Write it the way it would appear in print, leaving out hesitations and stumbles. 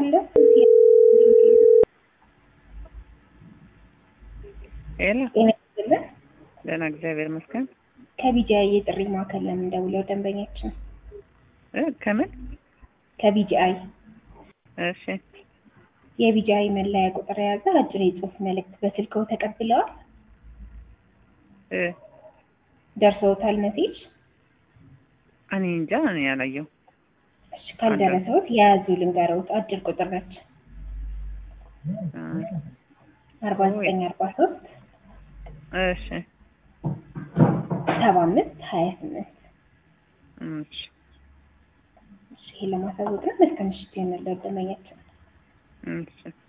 አለው ኤላ እኔ ደህና እግዚአብሔር ይመስገን። ከቢጂአይ የጥሪ ማዕከል ለምን ደውለው ደንበኛችን ከምን ከቢጂአይ እሺ የቢጂአይ መለያ ቁጥር የያዘ አጭር የጽሁፍ መልእክት በስልክዎ ተቀብለዋል? ደርሶታል ሜሴጅ? እኔ እንጃ እኔ ያላየው። እሺ ካልደረሰዎት የያዙ ልንገርዎት አጭር ቁጥር ነች 4943 እሺ 7528 እሺ እሺ ለማሳወቅ ነው እስከ ምሽት የመለው ደንበኛችን እሺ